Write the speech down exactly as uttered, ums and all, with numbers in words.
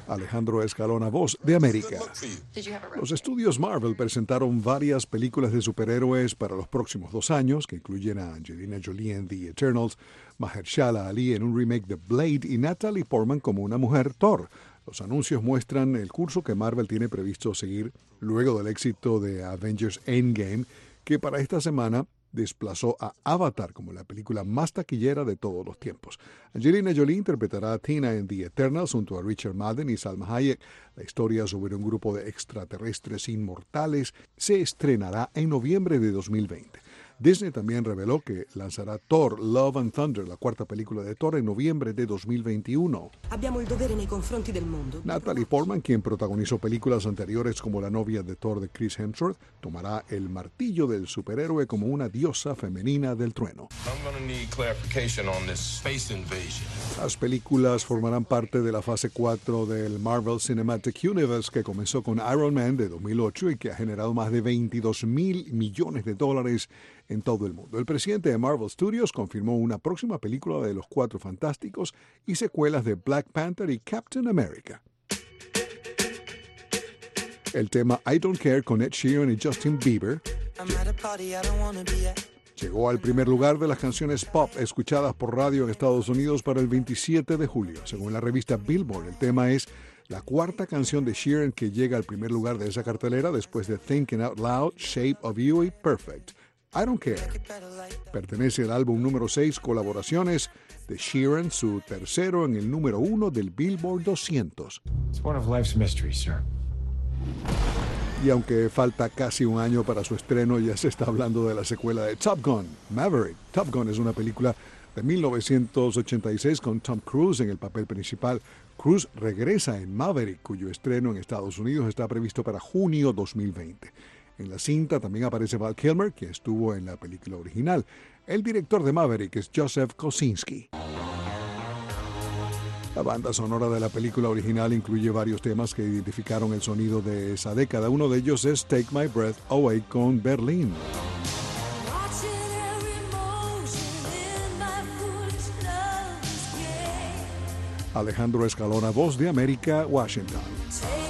Alejandro Escalona, Voz de América. Los estudios Marvel presentaron varias películas de superhéroes para los próximos dos años, que incluyen a Angelina Jolie en The Eternals, Mahershala Ali en un remake de Blade y Natalie Portman como una mujer Thor. Los anuncios muestran el curso que Marvel tiene previsto seguir luego del éxito de Avengers Endgame, que para esta semana desplazó a Avatar como la película más taquillera de todos los tiempos. Angelina Jolie interpretará a Tina en The Eternals junto a Richard Madden y Salma Hayek. La historia sobre un grupo de extraterrestres inmortales se estrenará en noviembre de dos mil veinte. Disney también reveló que lanzará Thor, Love and Thunder, la cuarta película de Thor, en noviembre de dos mil veintiuno. Abbiamo il dovere nei confronti del mondo. Natalie Portman, quien protagonizó películas anteriores como la novia de Thor de Chris Hemsworth, tomará el martillo del superhéroe como una diosa femenina del trueno. Las películas formarán parte de la fase cuatro del Marvel Cinematic Universe, que comenzó con Iron Man de dos mil ocho y que ha generado más de veintidós mil millones de dólares en todo el mundo. El presidente de Marvel Studios confirmó una próxima película de Los Cuatro Fantásticos y secuelas de Black Panther y Captain America. El tema I Don't Care con Ed Sheeran y Justin Bieber llegó al primer lugar de las canciones pop escuchadas por radio en Estados Unidos para el veintisiete de julio. Según la revista Billboard, el tema es la cuarta canción de Sheeran que llega al primer lugar de esa cartelera después de Thinking Out Loud, Shape of You y Perfect. I Don't Care pertenece al álbum número seis, Colaboraciones, de Sheeran, su tercero en el número uno del Billboard doscientos. It's one of life's mysteries, sir. Y aunque falta casi un año para su estreno, ya se está hablando de la secuela de Top Gun, Maverick. Top Gun es una película de mil novecientos ochenta y seis con Tom Cruise en el papel principal. Cruise regresa en Maverick, cuyo estreno en Estados Unidos está previsto para junio dos mil veinte. En la cinta también aparece Val Kilmer, que estuvo en la película original. El director de Maverick es Joseph Kosinski. La banda sonora de la película original incluye varios temas que identificaron el sonido de esa década. Uno de ellos es Take My Breath Away con Berlín. Alejandro Escalona, Voz de América, Washington.